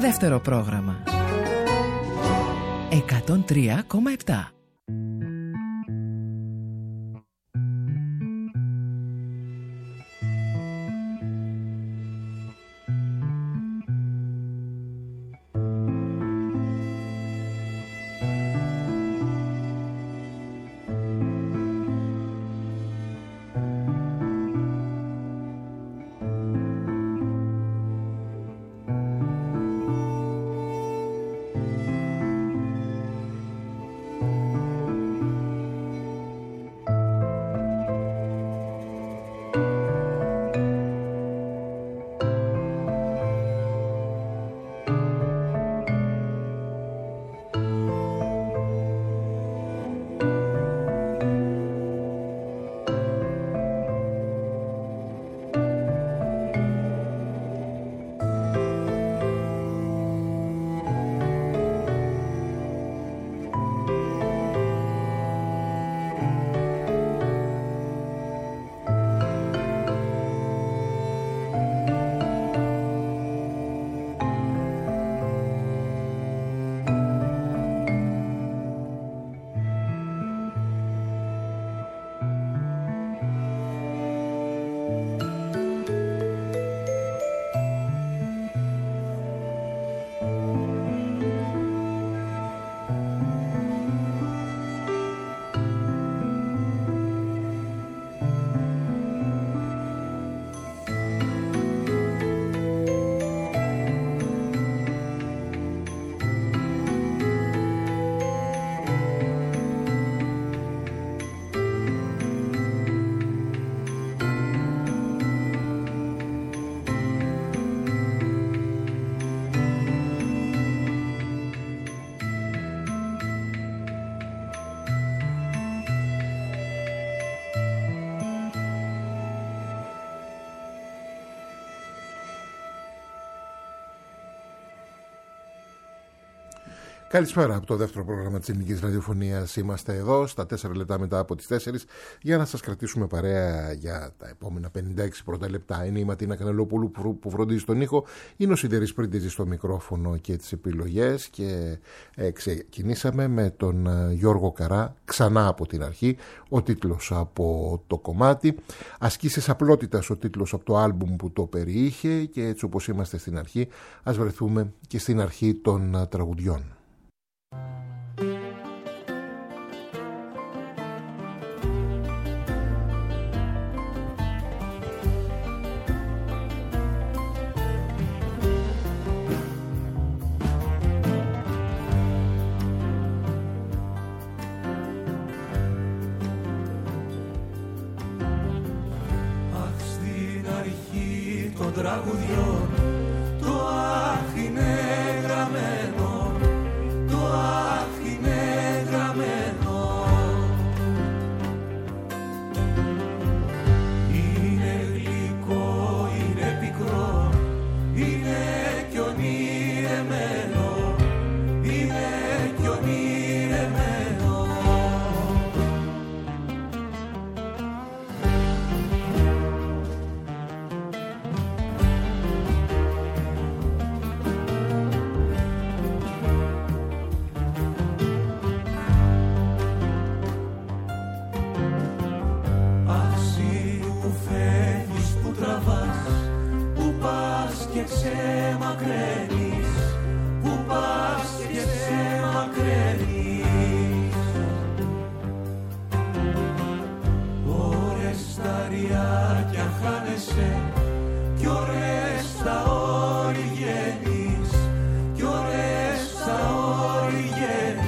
Δεύτερο πρόγραμμα 103,7. Καλησπέρα από το δεύτερο πρόγραμμα της Ελληνικής Ραδιοφωνίας. Είμαστε εδώ στα 4 λεπτά μετά από τις 4 για να σας κρατήσουμε παρέα για τα επόμενα 56 πρώτα λεπτά. Είναι η Ματίνα Κανελόπουλου που φροντίζει τον ήχο, είναι ο Σιδερής Πρίντιζης στο μικρόφωνο και τις επιλογές και ξεκινήσαμε με τον Γιώργο Καρά, ξανά από την αρχή, ο τίτλος από το κομμάτι. Ασκήσεις απλότητας ο τίτλος από το άλμπουμ που το περιείχε και έτσι όπως είμαστε στην αρχή ας βρεθούμε και στην αρχή των τραγουδιών. Τραγουδιών, το αχ είναι γραμμένο, το αχ είναι γραμμένο. Είναι γλυκό, είναι πικρό, είναι κι ονειρεμένο, είναι κι ονειρεμένο. Μακραίνεις, που πας και σε μακραίνεις. Ώρες στα ριάκια χάνεσαι κι ώρες στα όρη βγαίνεις, κι ώρες στα όρη βγαίνεις.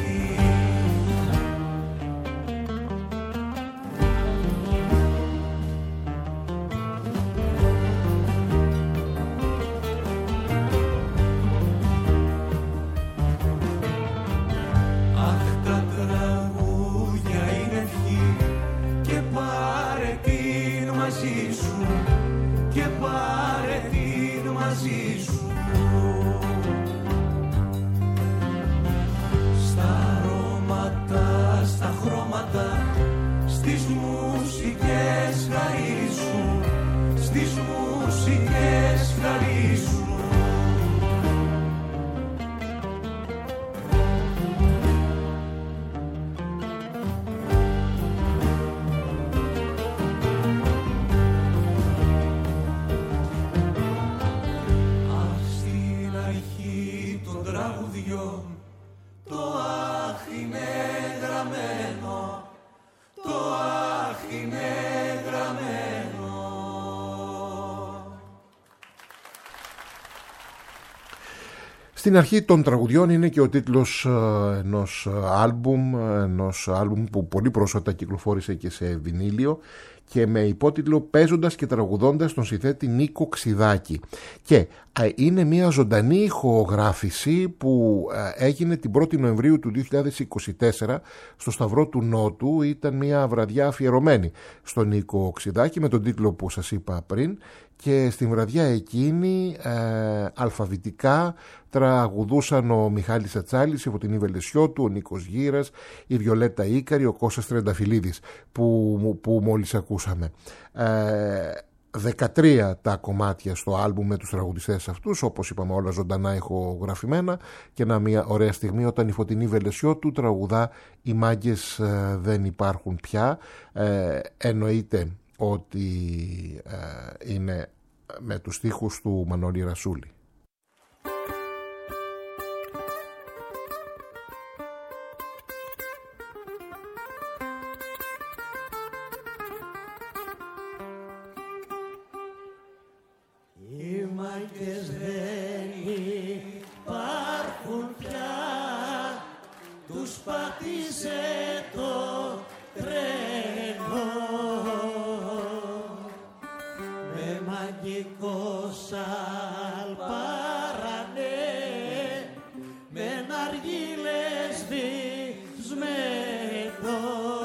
Στην αρχή των τραγουδιών είναι και ο τίτλος ενός άλμπουμ που πολύ πρόσφατα κυκλοφόρησε και σε βινίλιο και με υπότιτλο «Παίζοντας και τραγουδώντας» τον συνθέτη Νίκο Ξιδάκη. Και είναι μια ζωντανή ηχογράφηση που έγινε την 1η Νοεμβρίου του 2024 στο Σταυρό του Νότου. Ήταν μια βραδιά αφιερωμένη στον Νίκο Ξιδάκη με τον τίτλο που σας είπα πριν, και στην βραδιά εκείνη αλφαβητικά τραγουδούσαν ο Μιχάλης Ατσάλης, η Φωτεινή Βελεσιώτου, ο Νίκος Γύρας, η Βιολέτα Ίκαρη, ο Κώστας Τρενταφυλλίδης που μόλις ακούσαμε. 13 τα κομμάτια στο άλμπουμ με τους τραγουδιστές αυτούς, όπως είπαμε όλα ζωντανά ηχογραφημένα, και μια ωραία στιγμή όταν η Φωτεινή Βελεσιώτου τραγουδά «Οι μάγκες δεν υπάρχουν πια». Εννοείται ότι είναι με τους στίχους του Μανώλη Ρασούλη. Οι μάγκες δεν υπάρχουν πια, τους πάτησε το τρένο με μαγικό σαλπάρανε, με ναργίλες βυσμένο.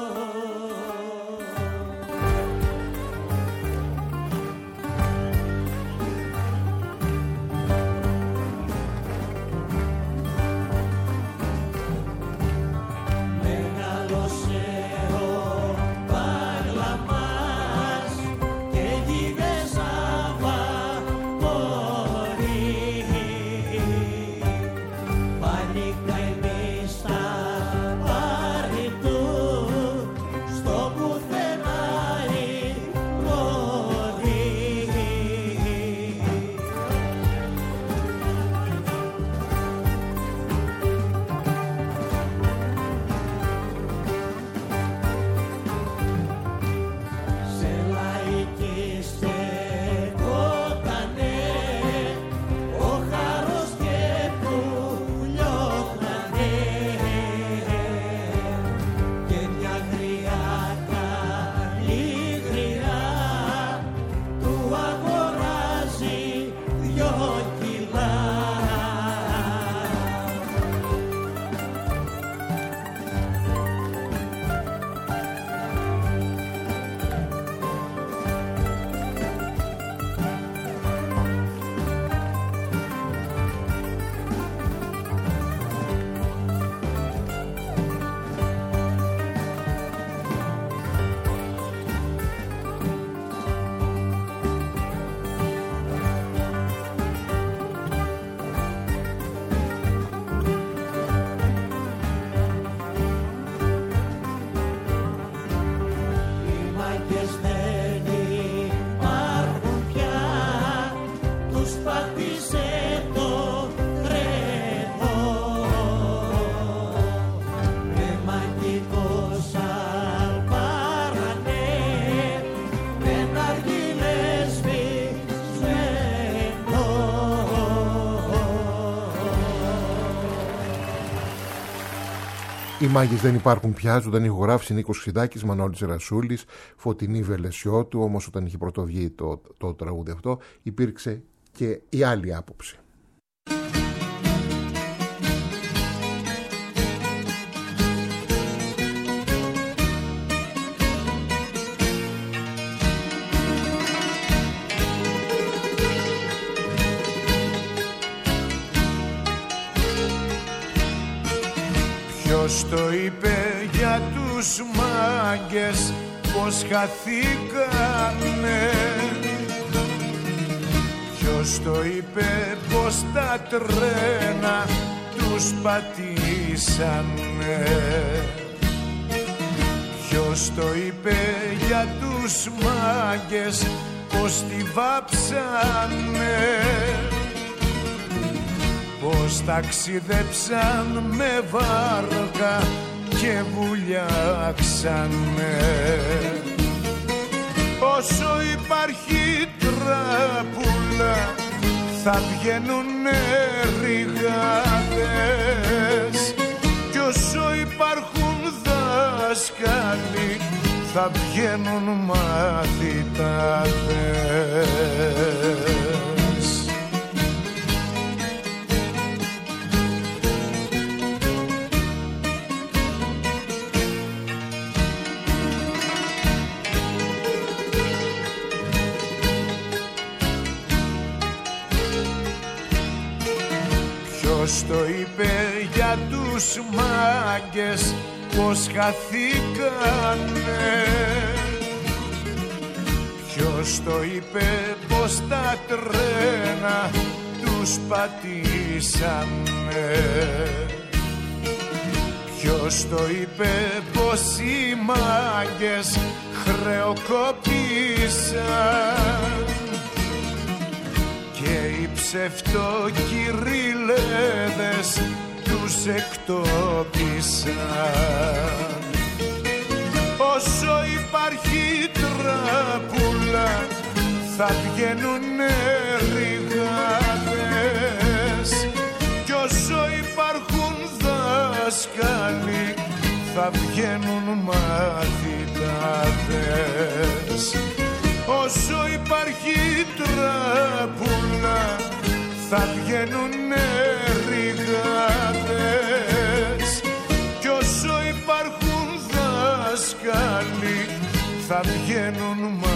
Οι μάγκες δεν υπάρχουν πια, ζωντανή ηχογράφηση Νίκος Ξιδάκης, Μανώλης Ρασούλης, Φωτεινή Βελεσιώτου. Όμως όταν είχε πρωτοβγεί το τραγούδι αυτό υπήρξε και η άλλη άποψη. Ποιος το είπε για τους μάγκες πως χαθήκανε? Ποιος το είπε πως τα τρένα τους πατήσανε? Ποιος το είπε για τους μάγκες πως τη βάψανε? Πως ταξιδέψαν με βάρκα και βουλιάξανε? Όσο υπάρχει τράπουλα θα βγαίνουνε ρηγάδες, κι όσο υπάρχουν δάσκαλοι θα βγαίνουν μαθητάδες. Ποιος το είπε για τους μάγκες πως χαθήκανε? Ποιος το είπε πως τα τρένα τους πατήσανε? Ποιος το είπε πως οι μάγκες χρεοκοπήσαν και οι ψευτοκυριλέδες τους εκτόπισαν? Όσο υπάρχει τραπούλα θα βγαίνουνε ρηγάδες, κι όσο υπάρχουν δάσκαλοι θα βγαίνουν μαθητάδες. Όσο υπάρχει τραπούλα θα βγαίνουνε ρηγάδες, κι όσο υπάρχουν δάσκαλοι θα βγαίνουν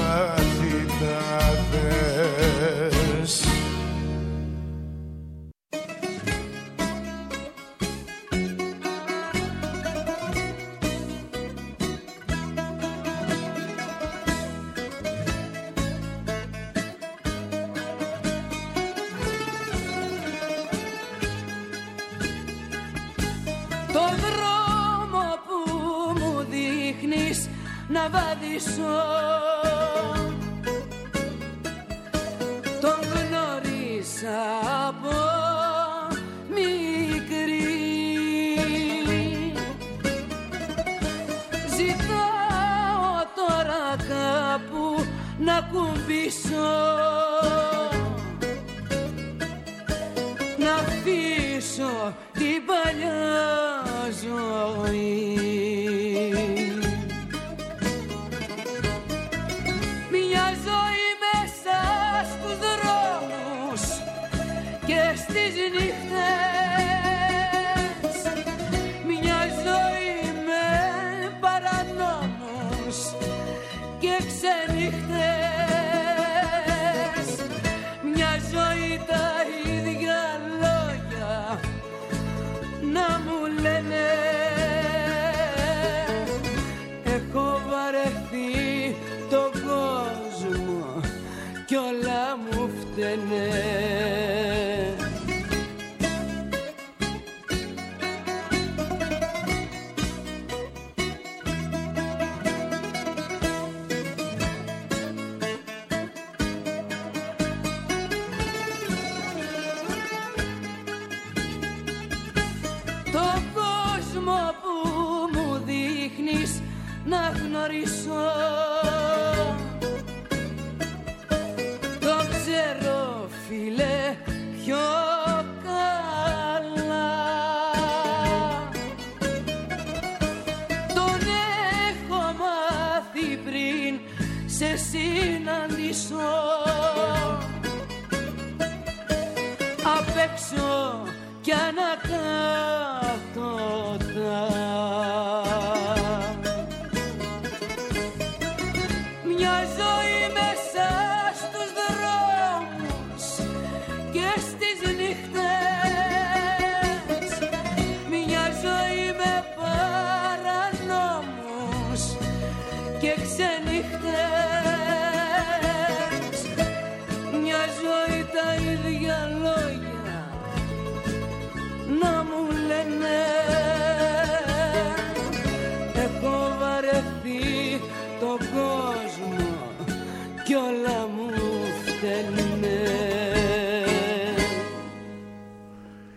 μαθητάδες. Να βαδίσω, τον γνώρισα από μικρή. Ζητάω τώρα κάπου να κουμπίσω, να αφήσω την παλιά ζωή. Στις νύχτες μια ζωή με παρανόμους και ξενύχτες, μια ζωή τα ίδια λόγια να μου λένε. Έχω βαρεθεί τον κόσμο κι όλα μου φταίνε. Να γνωρίσω, το ξέρω φίλε πιο καλά. Τον έχω μάθει πριν σε συναντήσω, απ' έξω κι ανακάτωτα. Να μου λένε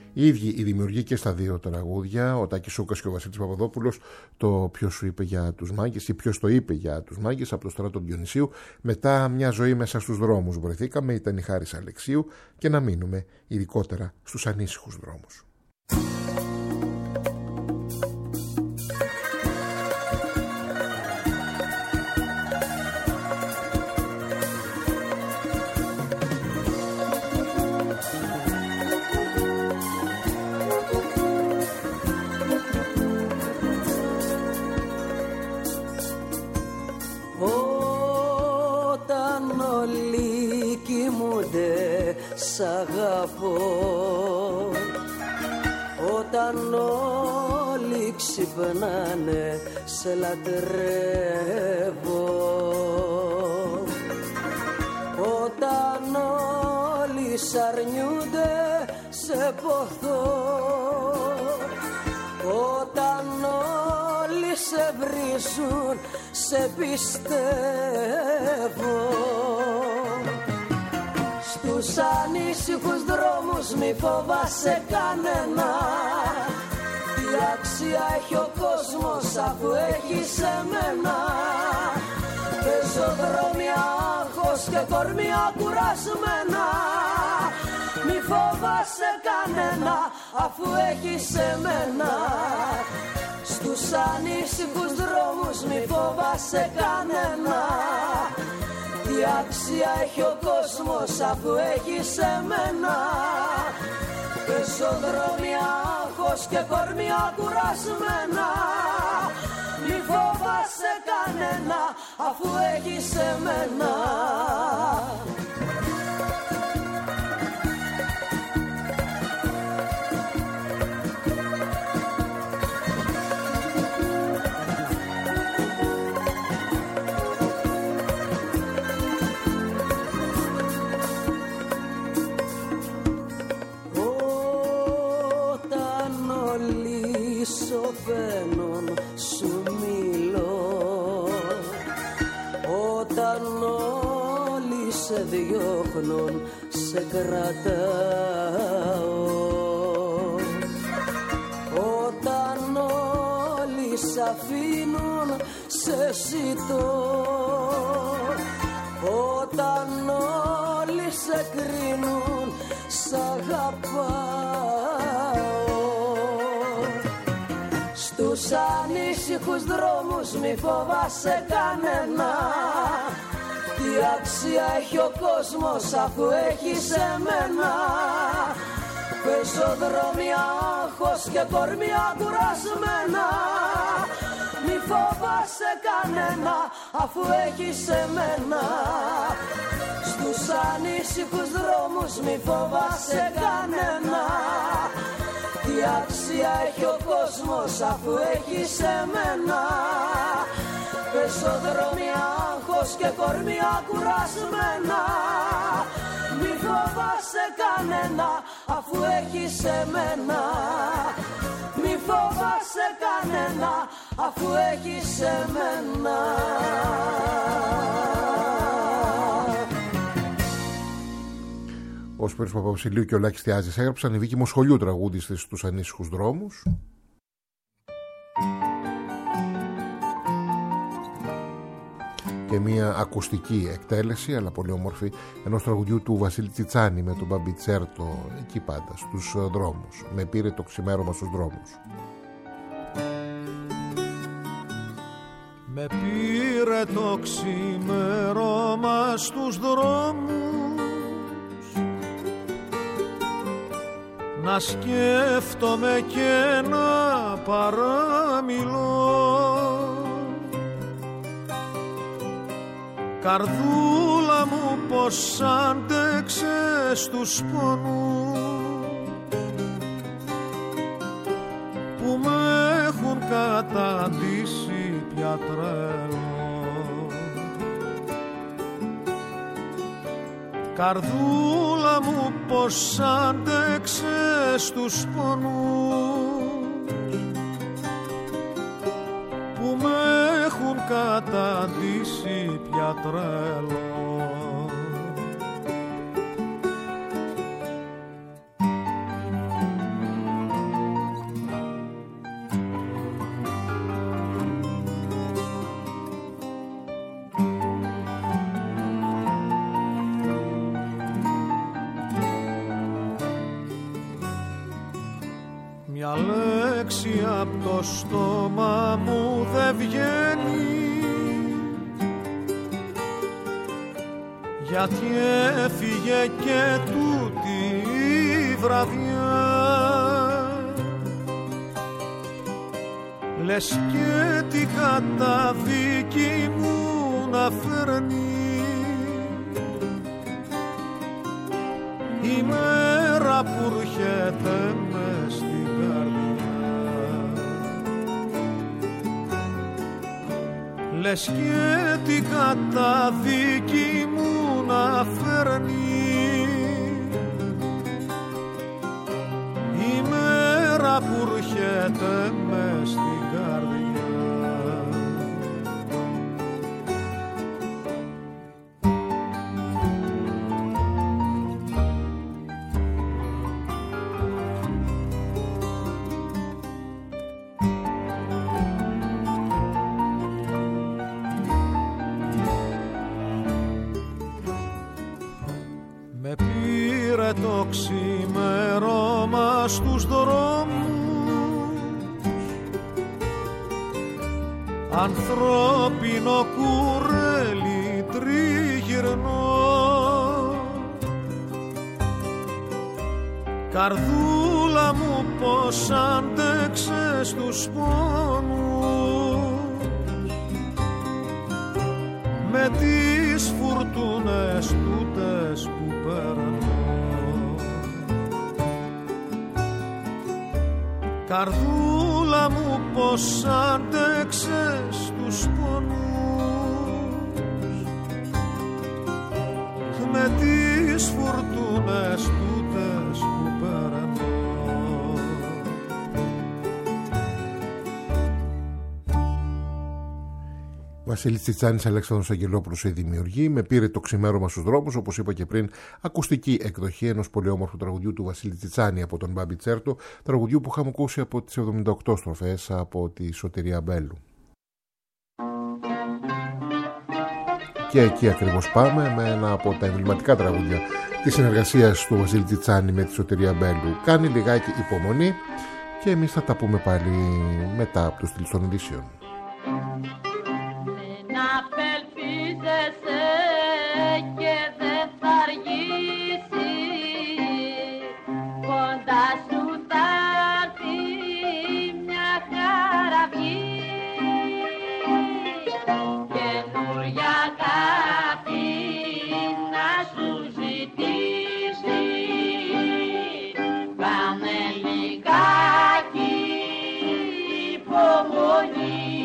Οι ίδιοι οι δημιουργοί και στα δύο τραγούδια, ο Τάκης Σούκας και ο Βασίλης Παπαδόπουλος, το ποιος σου είπε για τους μάγκες ή ποιος το είπε για τους μάγκες, από το Στράτο Διονυσίου. Μετά μια ζωή μέσα στους δρόμους βρεθήκαμε, ήταν η Χάρης Αλεξίου, και να μείνουμε ειδικότερα στους ανήσυχους δρόμους. Σ' αγαπώ, όταν όλοι ξυπνάνε σε λατρεύω, όταν όλοι σ' αρνιούνται σε ποθώ, όταν όλοι σε βρίζουν σε πιστεύω. Στους ανήσυχους δρόμους μη φοβάσαι κανένα, τι αξία έχει ο κόσμος αφού έχει σε μένα. Πεζοδρόμια, άγχος και κορμιά κουρασμένα, μη φοβάσαι κανένα αφού έχει σε μένα. Στους ανήσυχους δρόμους μη φοβάσαι κανένα, τι αξία έχει ο κόσμος αφού έχει σε μένα. Πεζοδρόμια, άγχος και κορμιά κουρασμένα, μη φοβάσαι κανένα αφού έχει σε μένα. Σοφαίνουν σου μιλώ, όταν όλοι σε διώχνουν σε κρατάω, όταν όλοι σ' αφήνουν σε ζητώ, όταν όλοι σε κρίνουν σ' αγαπάω. Στους ανήσυχους δρόμους μη φοβάσαι κανένα, τι αξία έχει ο κόσμος αφού έχει σε μένα. Πεζοδρόμια, άγχος και κορμιά κουρασμένα, μη φοβάσαι κανένα αφού έχει σε μένα. Στους ανήσυχους δρόμους μη φοβάσαι κανένα, τι αξία έχει ο κόσμος αφού έχει σε μένα. Πεζοδρόμια, άγχος και κορμιά κουρασμένα, μη φοβάσαι κανένα αφού έχει σε μένα. Μη φοβάσαι κανένα αφού έχει σε μένα. Ο Σπύρος Παπαβασιλείου και ο Λάκης Τιάζης έγραψαν, η Βίκη Μοσχολιού τραγούδισε στους ανήσυχους δρόμους. Και μια ακουστική εκτέλεση, αλλά πολύ όμορφη, ενός τραγουδιού του Βασίλη Τσιτσάνη με τον Μπαμπιτσέρτο, εκεί πάντα, στους δρόμους. Με πήρε το ξημέρωμα στους δρόμους. Με πήρε το ξημέρωμα στους δρόμους, να σκέφτομαι και να παραμιλώ. Καρδούλα μου πως άντεξες τους πονούς που με έχουν καταντήσει πια τρελό. Καρδούλα μου πως άντεξες τους πονούς που με έχουν καταντήσει πια τρελό. Μια λέξη απ' το στόμα μου δεν βγαίνει, γιατί έφυγε και τούτη η βραδιά. Λες και την καταδίκη μου να φέρνει η μέρα που έρχεται μες στην καρδιά. Λες και την καταδίκη μου να φέρνει η μέρα που έρχεται μες στην καρδιά. Με πήρε το ξημέρωμα στους δρόμους, ανθρώπινο κουρέλι τριγυρνό. Καρδούλα μου πως αντέξες τους πόνους, με τις φουρτούνες τούτες που περνώ. Καρδούλα μου πως αντέξες τους πόνους, με τις φουρτούνες τούτες που περνώ. Βασίλης Τσιτσάνης, Αλέξανδρος Αγγελόπουλος η δημιουργή. Με πήρε το ξημέρωμα στους δρόμους, όπως είπα και πριν, ακουστική εκδοχή ενός πολύ όμορφου τραγουδιού του Βασίλη Τσιτσάνη από τον Μπάμπη Τσέρτο, τραγουδιού που είχαμε ακούσει από τις 78 στροφές από τη Σωτηρία Μπέλου. Και εκεί ακριβώς πάμε με ένα από τα εμβληματικά τραγούδια της συνεργασίας του Βασίλη Τσιτσάνη με τη Σωτηρία Μπέλου. Κάνει λιγάκι υπομονή και εμείς θα τα πούμε πάλι μετά από τους στυλ των ειδήσεων. Απελπίζεσαι και δεν θα αργήσει, κοντά σου θα έρθει μια χαραυγή, καινούρια αγάπη να σου ζητήσει. Κάνε λιγάκι υπομονή.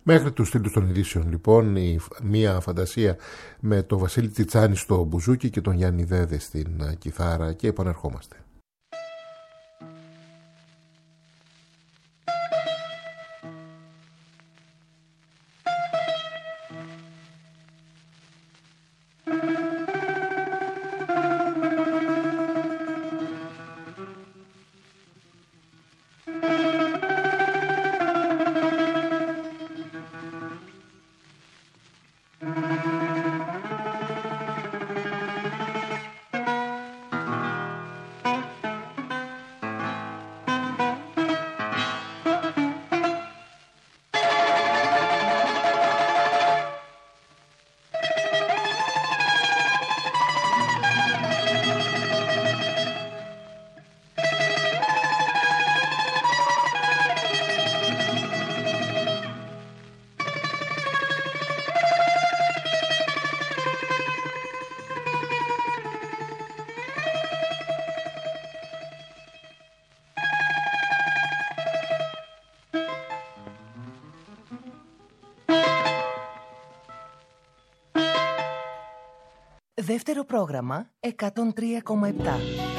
Μέχρι τους τίτλους των ειδήσεων λοιπόν, μία φαντασία με τον Βασίλη Τσιτσάνη στο μπουζούκι και τον Γιάννη Δέδε στην κιθάρα και επανερχόμαστε. Δεύτερο πρόγραμμα 103,7.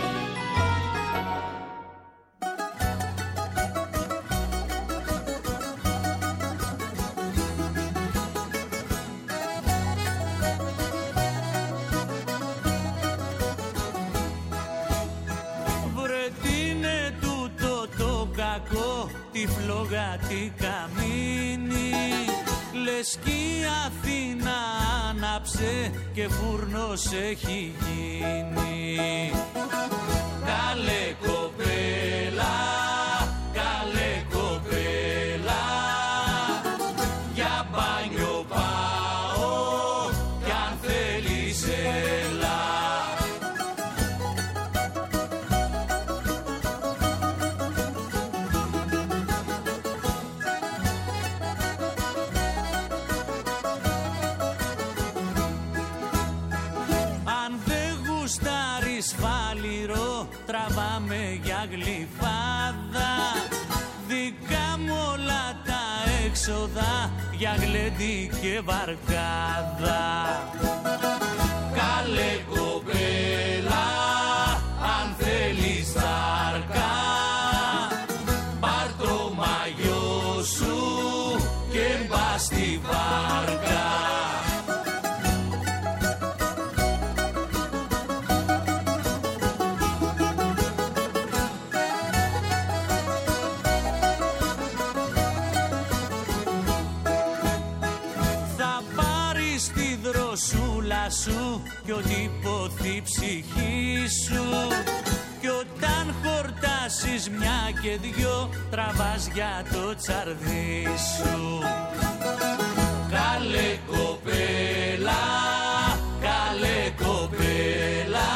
Βρε τι είναι τούτο το κακό, τυφλογατή καμίνη, λες κι η Αθήνα άναψε και φούρνος έχει γίνει. Καλέ κοπέλα, καλέ κοπέλα, για μπάνιο πάω κι αν θέλεις έλα. Φάλιρο, τραβάμε για γλυφάδα, δικά μου όλα τα έξοδα για γλέντι και βαρκάδα. Καλέ κοπέλα, αν θέλεις σάρκα, πάρ' το μαγιό σου και μπας στη βάρκα. Σου κι ό,τι υποθεί η ψυχή σου, κι όταν χορτάσεις μια και δυο τραβάς για το τσαρδί σου. Καλέ κοπέλα, καλέ κοπέλα,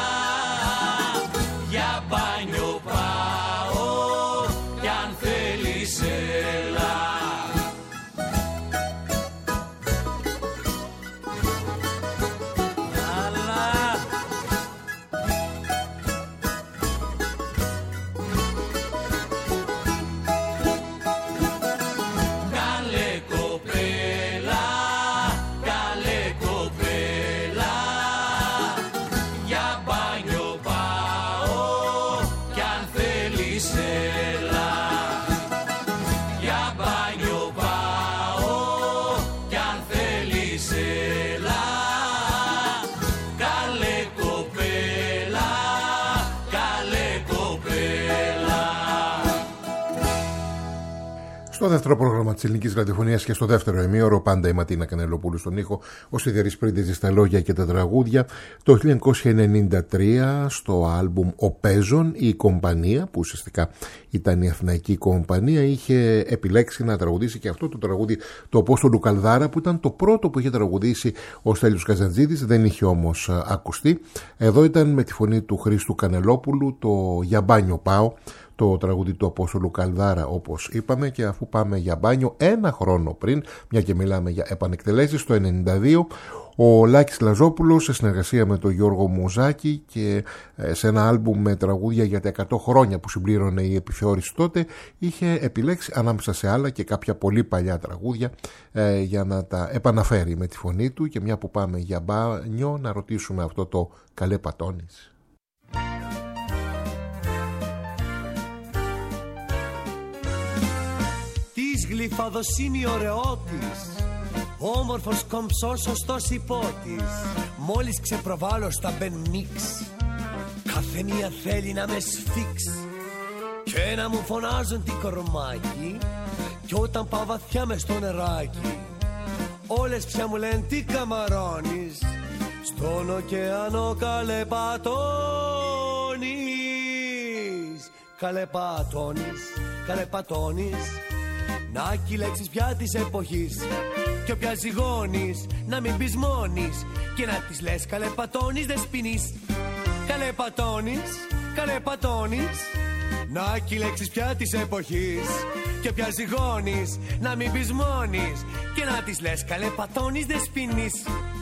για μπάνιο πάω κι αν θέλεις έλα. Στο δεύτερο πρόγραμμα της ελληνικής ραδιοφωνίας και στο δεύτερο ημίωρο, πάντα η Ματίνα Κανελοπούλου στον ήχο, ο Σιδερής Πρίντεζης στα λόγια και τα τραγούδια. Το 1993 στο άλμπουμ «Ο Παίζων» η Κομπανία, που ουσιαστικά ήταν η Αθηναϊκή Κομπανία, είχε επιλέξει να τραγουδήσει και αυτό το τραγούδι, το Απόστολου Καλδάρα, που ήταν το πρώτο που είχε τραγουδήσει ο Στέλιος Καζαντζίδης, δεν είχε όμως ακουστεί. Εδώ ήταν με τη φωνή του Χρήστου Κανελόπουλου το «Για μπάνιο πάω», το τραγούδι του Απόστολου Καλδάρα, όπως είπαμε. Και αφού πάμε για μπάνιο, ένα χρόνο πριν, μια και μιλάμε για επανεκτελέσεις, το 1992, ο Λάκης Λαζόπουλος, σε συνεργασία με τον Γιώργο Μουζάκη και σε ένα άλμπουμ με τραγούδια για τα 100 χρόνια που συμπλήρωνε η επιθεώρηση τότε, είχε επιλέξει ανάμεσα σε άλλα και κάποια πολύ παλιά τραγούδια για να τα επαναφέρει με τη φωνή του. Και μια που πάμε για μπάνιο, να ρωτήσουμε αυτό το «Καλέ πατώνεις». Της γλυφαδοσύνη ωραιότης, όμορφος κομψός σωστός υπότης, μόλις ξεπροβάλλω στα μπεν μίξ, κάθε μία θέλει να με σφίξ και να μου φωνάζουν τι κορμάκι, κι όταν πάω βαθιά μες στο νεράκι, όλες πια μου λένε τι καμαρώνεις, στον ωκεανό καλέ πατώνεις. Καλέ πατώνεις, καλέ πατώνεις, να κι λέξεις πια της εποχής, κι όποια ζυγώνεις να μην πεις μόνης, και να της λες καλέ πατώνεις δεν σπινείς. Καλέ πατώνεις, καλέ πατώνεις, να κι λέξεις πια της εποχής, κι όποια ζυγώνεις να μην πεις μόνης, και να της λες καλέ πατώνεις δεν σπινείς.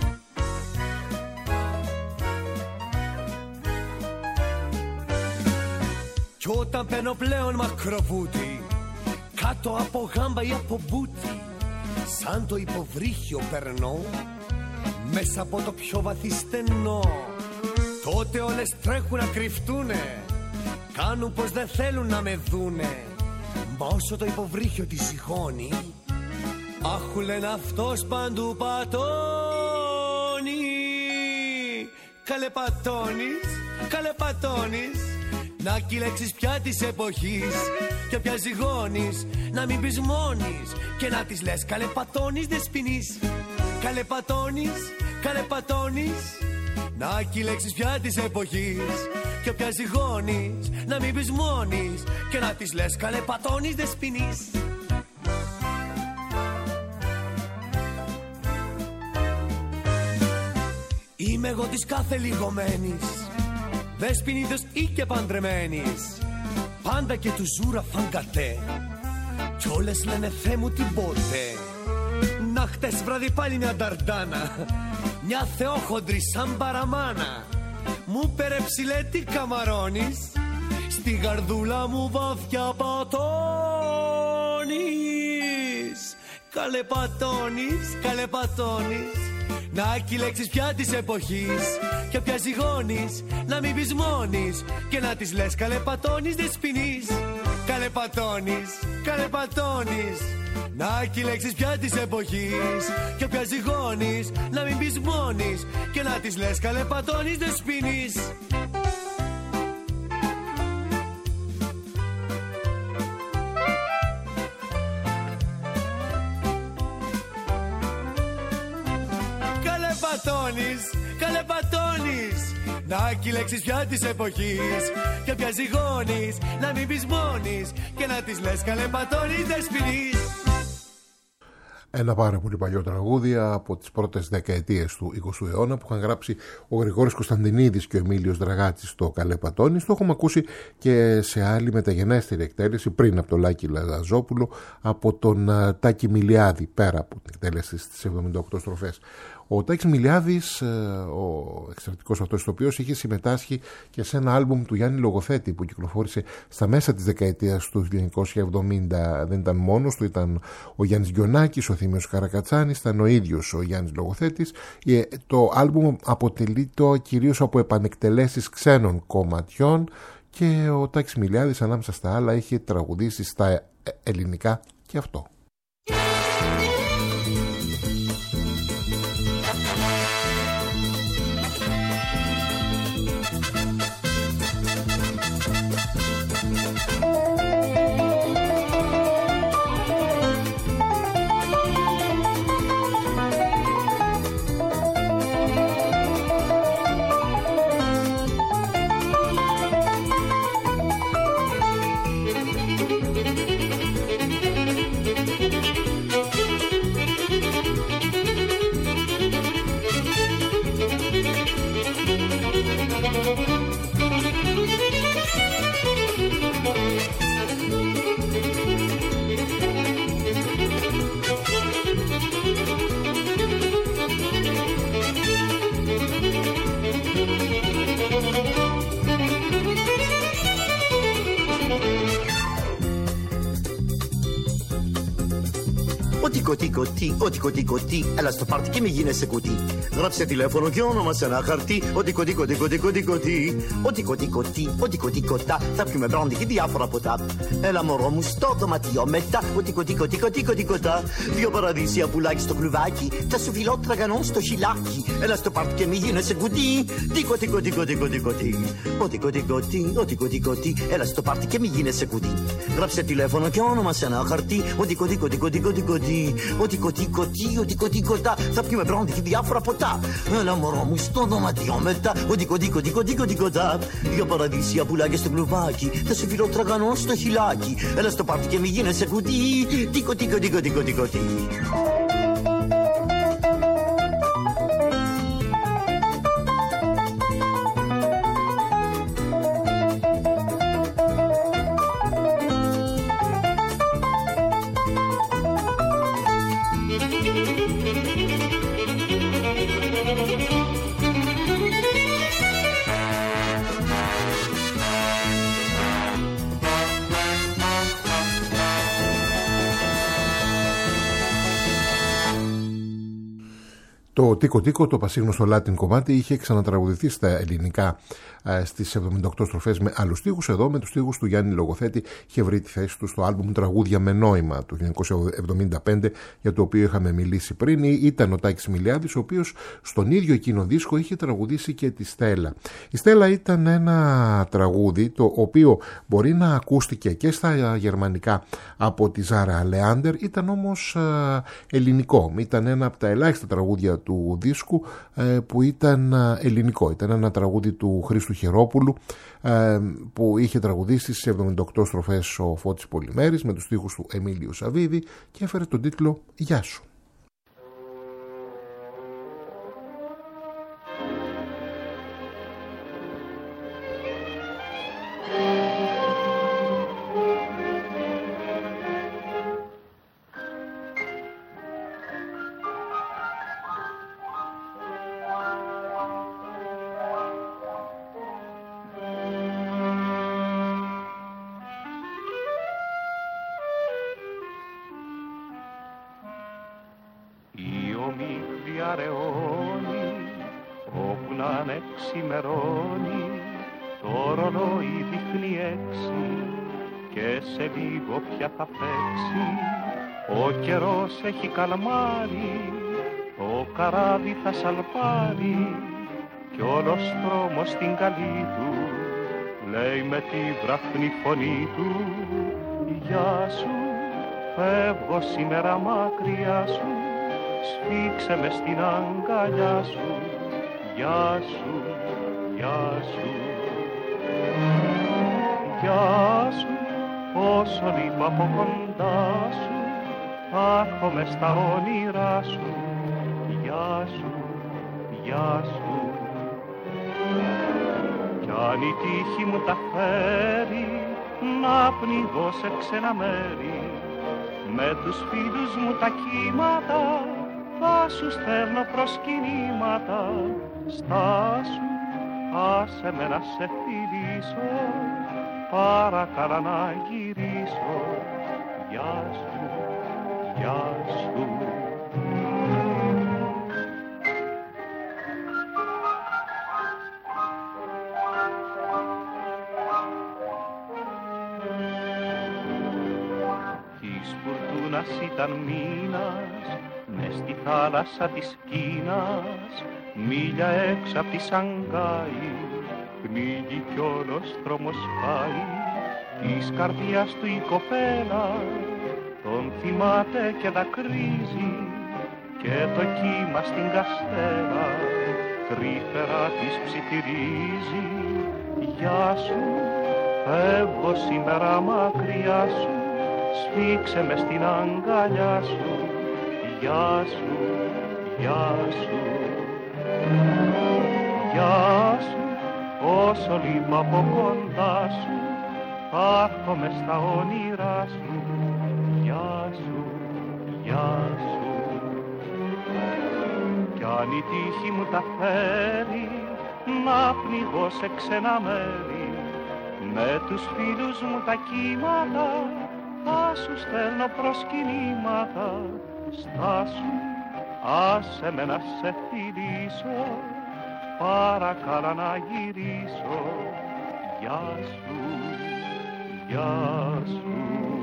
Κι όταν παίρνω πλέον μακροβούτι, κάτω από γάμπα ή από μπούτι, σαν το υποβρύχιο περνώ, μέσα από το πιο βαθύ στενό, τότε όλες τρέχουν να κρυφτούνε, κάνουν πως δεν θέλουν να με δούνε. Μα όσο το υποβρύχιο τη σιγώνει, άχου λένε αυτός παντού πατώνει. Καλέ πατώνεις, καλέ πατώνεις, να κι λέξεις πια της εποχής, και όποια ζυγώνεις να μην πεις μόνης, και να της λες καλέ πατώνεις δεν σπινείς. Καλέ πατώνεις, καλέ πατώνεις, να κι λέξεις πια της εποχής, και όποια ζυγώνεις να μην πεις μόνης, και να της λες καλέ πατώνεις δεν σπινείς. Είμαι εγώ της κάθε λιγωμένης, δεσποινίδος ή και παντρεμένης, πάντα και του ζούρα φαγκατέ, κι όλες λένε Θεέ μου την πότε. Να χτες βράδυ πάλι μια νταρντάνα, μια θεόχοντρη σαν παραμάνα, μου περεψιλέ τι καμαρώνεις, στη γαρδούλα μου βαθιά πατώνεις. Καλέ πατώνεις, καλέ πατώνεις, να κι λέξεις πια της εποχής, και όποια ζυγώνεις να μην πεις μόνης, και να της λες καλέ πατώνεις δεν σπινείς. Καλέ πατώνεις, καλέ πατώνεις, να κι λέξεις πια της εποχής, και όποια ζυγώνεις να μην πεις μόνης, και να της λες καλέ πατώνεις δεν σπινείς. Καλέ πατώνεις, να κι λέξεις πια της εποχής, και όποια ζυγώνεις να μην πεις μόνης, και να της λες καλέ πατώνεις δεν σπινείς. Ένα πάρα πολύ παλιό τραγούδι από τις πρώτες δεκαετίες του 20ου αιώνα που είχαν γράψει ο Γρηγόρης Κωνσταντινίδης και ο Εμίλιος Δραγάτσης στο Καλέ Πατώνης. Το έχουμε ακούσει και σε άλλη μεταγενέστερη εκτέλεση πριν από τον Λάκη Λαζόπουλο, από τον Τάκη Μιλιάδη, πέρα από την εκτέλεση στις 78 στροφές. Ο Τάκης Μιλιάδης, ο εξαιρετικός αυτός ηθοποιός, είχε συμμετάσχει και σε ένα άλμπουμ του Γιάννη Λογοθέτη που κυκλοφόρησε στα μέσα της δεκαετίας του 1970. Δεν ήταν μόνος του, ήταν ο Γιάννης Γκιονάκης, ο Θήμιος Καρακατσάνης, ήταν ο ίδιος ο Γιάννης Λογοθέτης. Το άλμπουμ αποτελείται κυρίως από επανεκτελέσεις ξένων κομματιών και ο Τάκης Μιλιάδης ανάμεσα στα άλλα είχε τραγουδήσει στα ελληνικά και αυτό. Ότι, έλα στο πάρτι και μη γίνεσαι κουτί. Γράψε τηλέφωνο και όνομα σε ένα χαρτί. Ότι, κωτά. Θα πιούμε μπρόντι και διάφορα ποτά. Έλα μωρό μου στο δωματίο μετά. Ότι, κωτά. Δύο παραδείσια πουλάκι στο κλουβάκι. Θα σου φιλώ τραγανό στο χιλάκι. Έλα στο πάρτι και μη γίνεσαι κουτί. Ότι, έλα στο πάρτι και μη γίνεσαι κουτί. Γράψε τηλέφωνο και όνομα σε ένα χαρτί. Ότι, κωτά. Θα πιούμε μπρόντι και διάφορα ποτά. Έλα μωρό μου στο δωματίο μετά. Ότι, κωτά. Δύο παραδείσια πουλάκια στο κλουβάκι. Θα σου φιλώ τραγανό στο χιλάκι. Έλα στο πάρτι και μη γίνεσαι κουτί. Κωτί. Το Τίκο Τίκο, το πασίγνωστο Latin κομμάτι, είχε ξανατραγουδηθεί στα ελληνικά στις 78 στροφές με άλλους στίχους. Εδώ με τους στίχους του Γιάννη Λογοθέτη είχε βρει τη θέση του στο άλμπουμ Τραγούδια με Νόημα του 1975, για το οποίο είχαμε μιλήσει πριν. Ήταν ο Τάκης Μιλιάδης, ο οποίος στον ίδιο εκείνο δίσκο είχε τραγουδήσει και τη Στέλλα. Η Στέλλα ήταν ένα τραγούδι το οποίο μπορεί να ακούστηκε και στα γερμανικά από τη Ζάρα Λεάντερ, ήταν όμως ελληνικό. Ήταν ένα από τα ελάχιστα τραγούδια του δίσκου που ήταν ελληνικό. Ήταν ένα τραγούδι του Χρήστου Χερόπουλου που είχε τραγουδήσει στις 78 στροφές ο Φώτης Πολυμέρης με τους στίχους του Εμίλιου Σαββίδη και έφερε τον τίτλο «Γεια σου». Ξημερώνει, το ρολόι δείχνει 6 και σε λίγο πια θα παίξει. Ο καιρός έχει καλμάρει, το καράβι θα σαλπάρει κι όλος δρόμος στην καλή του λέει με τη βραχνή φωνή του «Γεια σου, φεύγω σήμερα μακριά σου, σφίξε με στην αγκαλιά σου, γεια σου, γεια σου, γεια σου, όσο λείπω από κοντά σου, έρχομαι στα όνειρά σου, γεια σου, γεια σου. Κι αν η τύχη μου τα φέρει να πνιγώ σε ξένα μέρη, με τους φίλους μου τα κύματα θα σου στέλνω προσκυνήματα. Στάσου, άσε με να σε φιλήσω, παρακαλά να γυρίσω, γεια σου, γεια σου. Της φουρτούνας ήταν μήνας, μες στη θάλασσα της Κίνας, μίλια έξω απ' τη Σανγκάη, πνίγει κι όλος δρόμος πάει. Της καρδιάς του η κοπέλα τον θυμάται και δακρύζει, και το κύμα στην καστέλα τρυφερά της ψιθυρίζει. Γεια σου, φεύγω σήμερα μακριά σου, σφίξε με στην αγκαλιά σου, γεια σου, γεια σου. Γεια σου, όσο λείπω από κοντά σου, έρχομαι στα όνειρά σου, γεια σου, γεια σου. Κι αν η τύχη μου τα φέρει να πνιγώ σε ξένα μέρη, με τους φίλους μου τα κύματα θα σου στέλνω προσκυνήματα. Στάσου, άσε με να σε φιλήσω, παρακαλά να γυρίσω. Γεια σου, γεια σου.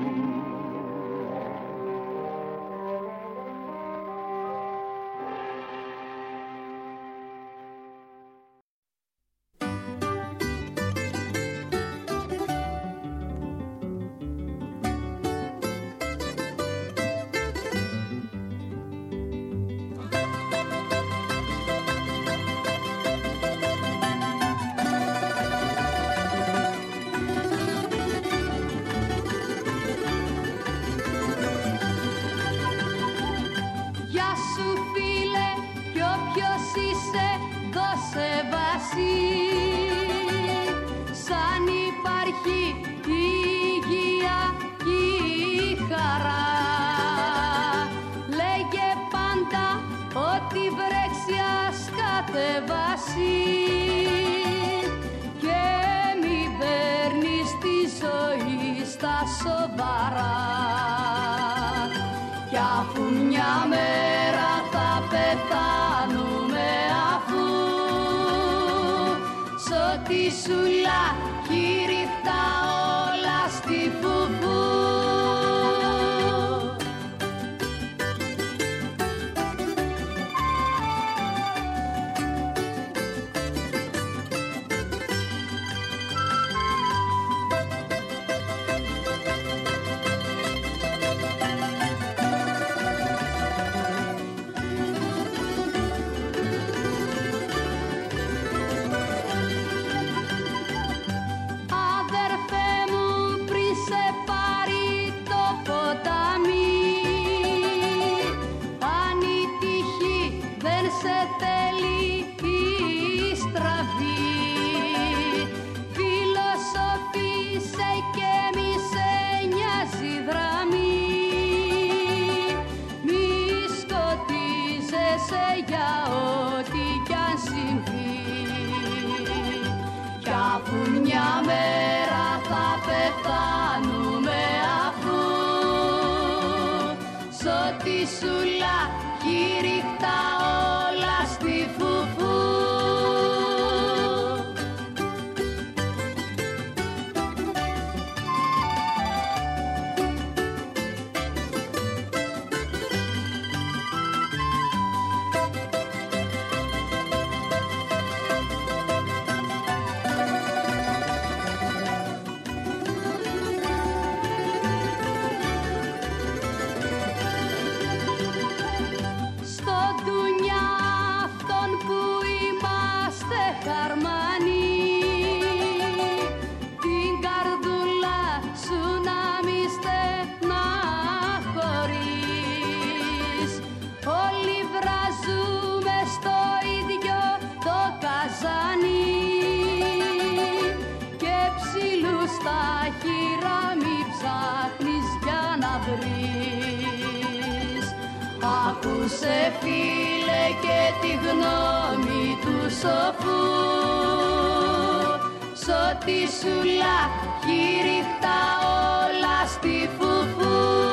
Άκουσε φίλε και τη γνώμη του σοφού, σ' ό,τι σου λάχει ρίχτα όλα στη φουφού.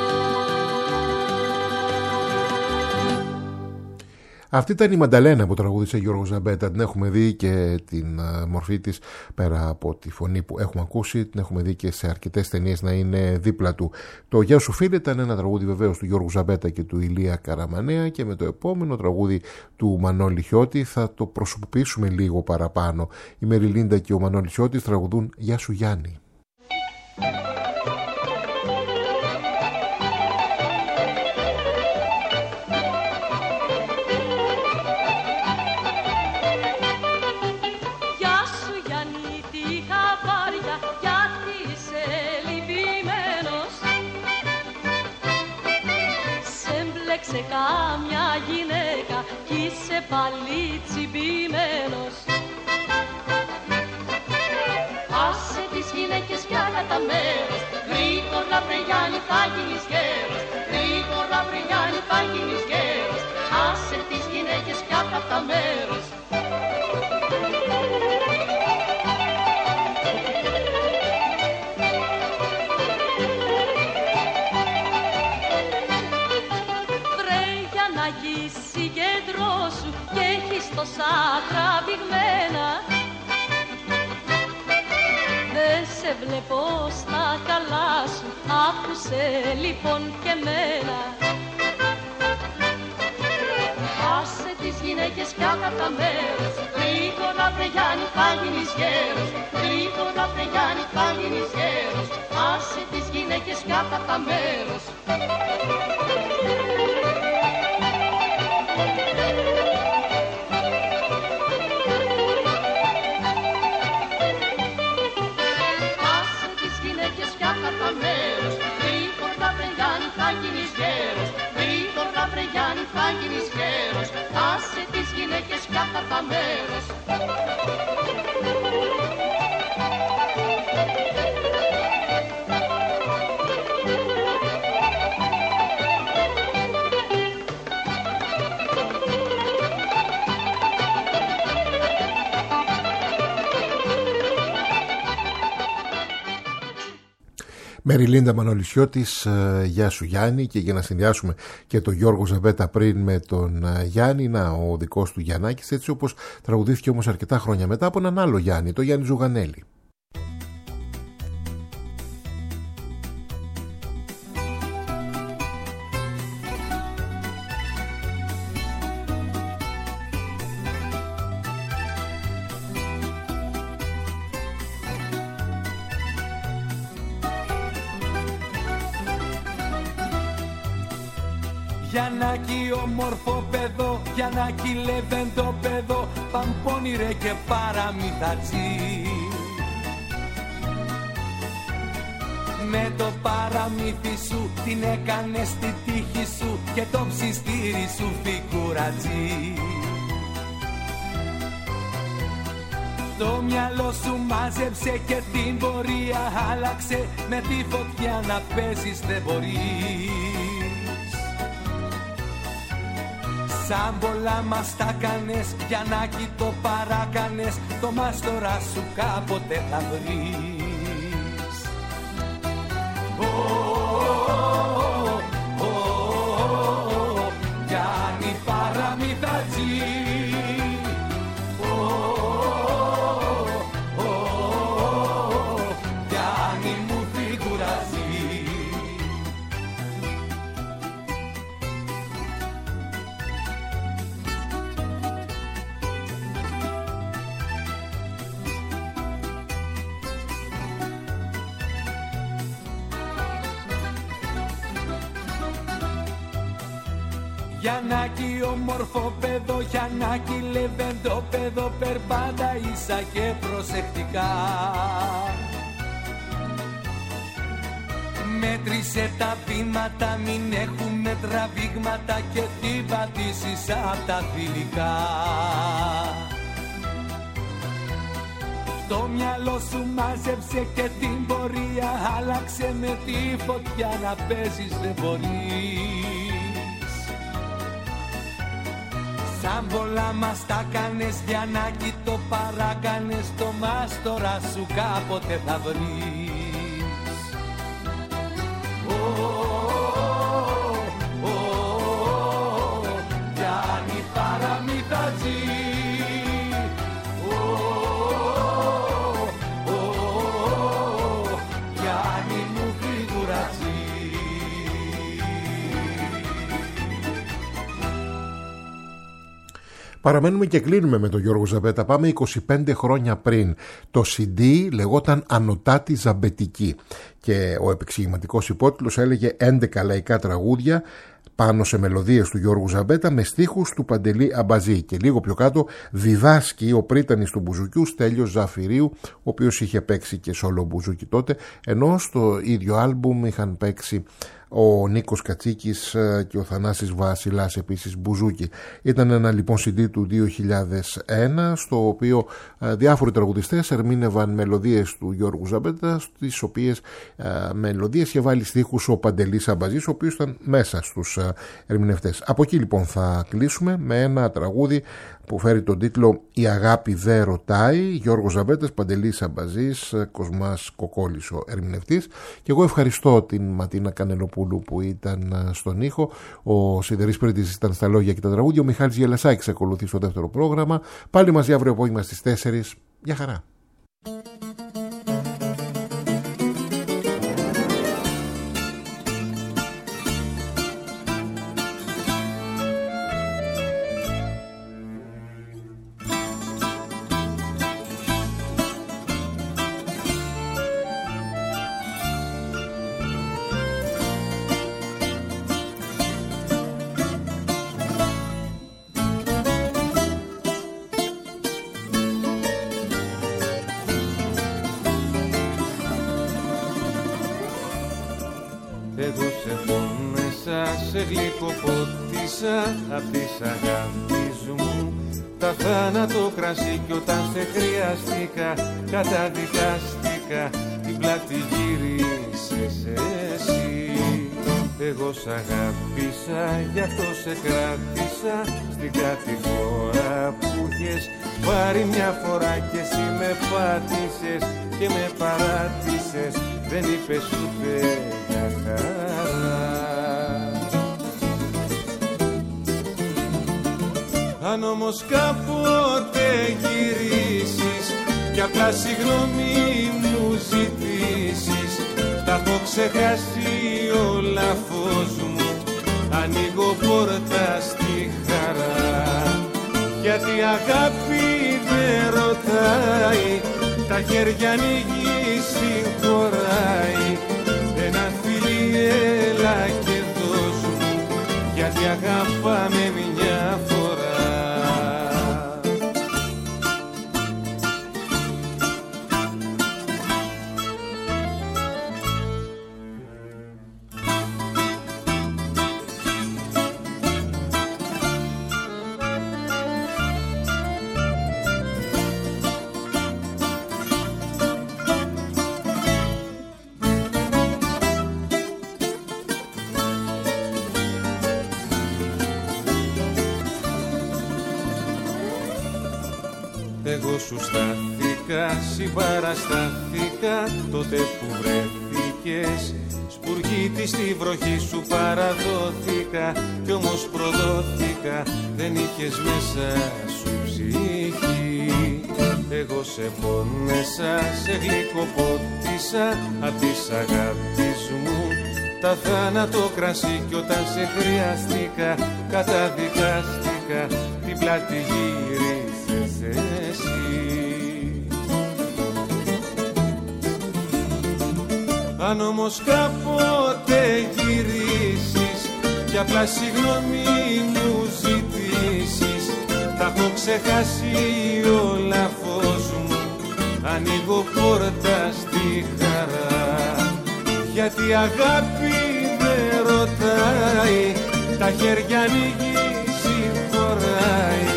Αυτή ήταν η Μανταλένα που τραγούδισε Γιώργο Ζαμπέτα. Την έχουμε δει και την μορφή της, πέρα από τη φωνή που έχουμε ακούσει, την έχουμε δει και σε αρκετές ταινίες να είναι δίπλα του. Το Γεια σου φίλε ήταν ένα τραγούδι βεβαίως του Γιώργου Ζαμπέτα και του Ηλία Καραμανέα, και με το επόμενο τραγούδι του Μανώλη Χιώτη θα το προσωποποιήσουμε λίγο παραπάνω. Η Μεριλίντα και ο Μανώλης Χιώτης τραγουδούν Γεια σου Γιάννη. Σε κάμια γυναίκα κι είσαι πάλι τσιμπημένος. Άσε τις γυναίκες πια κατά μέρος, γρήγορα βρε Γιάννη θα γίνεις γέρος, γρήγορα βρε Γιάννη θα γίνεις γέρος. Άσε τις γυναίκες πια κατά μέρος. σε βλέπω στα καλά σου. Άκουσε λοιπόν και μένα. Άσε τις γυναίκες πια κατά μέρος. Γρήγορα βρε Γιάννη θα γίνεις γέρος. Γρήγορα βρε Γιάννη θα γίνεις γέρος. Άσε τις γυναίκες πια κατά μέρος. Άσε τις γυναίκες πια κατά μέρος. Γρήγορα βρε Γιάννη θα γίνεις γέρος. Γρήγορα βρε Γιάννη θα γίνεις γέρος. Άσε τις γυναίκες πια κατά μέρος. Μεριλίντα Μανολισιώτης, γεια σου Γιάννη. Και για να συνδυάσουμε και τον Γιώργο Ζαμπέτα πριν με τον Γιάννη, να ο δικός του Γιαννάκης, έτσι όπως τραγουδήθηκε όμως αρκετά χρόνια μετά από έναν άλλο Γιάννη, τον Γιάννη Ζουγανέλη. Γιαννάκη όμορφο παιδό, Γιαννάκη λεβέντο παιδό, παμπώνιρε και παραμυθατζή. Με το παραμύθι σου την έκανες στη τύχη σου και το ψιστήρι σου φιγουρατζή. Το μυαλό σου μάζεψε και την πορεία άλλαξε, με τη φωτιά να παίζεις δεν μπορείς. Σαν πολλά μας τα κάνες, Γιαννάκη το παράκανες, το μάστορα σου κάποτε θα βρεις. Γιάννη παραμυθατζή, Γιάννη μου φιγουραζή. Γιαννάκη όμορφο παιδό, Γιαννάκη λεβέντο παιδό, περπάτα ίσα και προσεκτικά. Μέτρησε τα βήματα, μην έχουμε τραβήγματα και την πατήσεις απ' τα θηλυκά. Το μυαλό σου μάζεψε και την πορεία άλλαξε, με τη φωτιά να παίζεις δεν μπορείς. Σαν πολλά μας τα κάνες, Γιαννάκη το παράκανες, το μάστορα σου κάποτε θα βρεις. Γιάννη παραμυθατζή, Γιάννη μου φιγουρατζή. Παραμένουμε και κλείνουμε με τον Γιώργο Ζαμπέτα. Πάμε 25 χρόνια πριν. Το CD λεγόταν Ανωτάτη Ζαμπετική και ο επεξηγηματικός υπότιτλος έλεγε 11 λαϊκά τραγούδια πάνω σε μελωδίες του Γιώργου Ζαμπέτα με στίχους του Παντελή Αμπαζή. Και λίγο πιο κάτω διδάσκει ο πρίτανης του μπουζουκιού Στέλιος Ζαφυρίου, ο οποίος είχε παίξει και σόλο μπουζούκι τότε, ενώ στο ίδιο άλμπουμ είχαν παίξει ο Νίκος Κατσίκης και ο Θανάσης Βασιλάς επίσης μπουζούκι. Ήταν ένα λοιπόν CD του 2001 στο οποίο διάφοροι τραγουδιστές ερμήνευαν μελωδίες του Γιώργου Ζαμπέτα, στις οποίες μελωδίες είχε βάλει στίχους ο Παντελής Αμπαζής, ο οποίος ήταν μέσα στους ερμηνευτές. Από εκεί λοιπόν θα κλείσουμε με ένα τραγούδι που φέρει τον τίτλο «Η αγάπη δε ρωτάει», Γιώργος Ζαμπέτας, Παντελής Αμπαζής, Κοσμάς Κοκόλης ο ερμηνευτής. Και εγώ ευχαριστώ την Ματίνα Κανελοπούλου που ήταν στον ήχο, ο Σιδερής Πρίτης ήταν στα λόγια και τα τραγούδια, ο Μιχάλης Γελασάκης ακολουθεί στο δεύτερο πρόγραμμα. Πάλι μαζί αύριο απόγευμα στις 4. Γεια χαρά. Εγώ σε πόνεσα, σε γλυκοπότισα απ' της αγάπης μου τα θάνατο κρασί κι όταν σε χρειαστήκα καταδικάστηκα την πλάτη γύρισες εσύ. Εγώ σ' αγάπησα, γι' αυτό σε κράτησα στην κατηγορά που είχες πάρει μια φορά κι εσύ με πάτησες και με παράτησες, δεν είπες ούτε για χαρά. Αν όμως κάποτε γυρίσεις κι απλά συγγνώμη μου ζητήσεις, τα έχω ξεχάσει όλα φως μου, ανοίγω πόρτα στη χαρά. Γιατί αγάπη δεν ρωτάει, τα χέρια ανοίγει συγχωράει. Ένα φίλι έλα και δώσ' μου, γιατί αγάπαμε μια φορά. Εγώ σου στάθηκα, συμπαραστάθηκα τότε που βρέθηκες. Σπουργίτη στη βροχή σου παραδόθηκα κι όμως προδόθηκα, δεν είχες μέσα σου ψυχή. Εγώ σε πόνεσα, σε γλυκοπότισα απ' της αγάπης μου τα θάνατο κρασί κι όταν σε χρειαστήκα καταδικάστηκα, την πλάτη γύρισες εσύ. Αν όμως κάποτε γυρίσεις κι απλά συγγνώμη μου ζητήσεις, τα έχω ξεχάσει όλα φως μου, ανοίγω πόρτα στη χαρά. Γιατί αγάπη δεν ρωτάει, τα χέρια ανοίγει συγχωράει.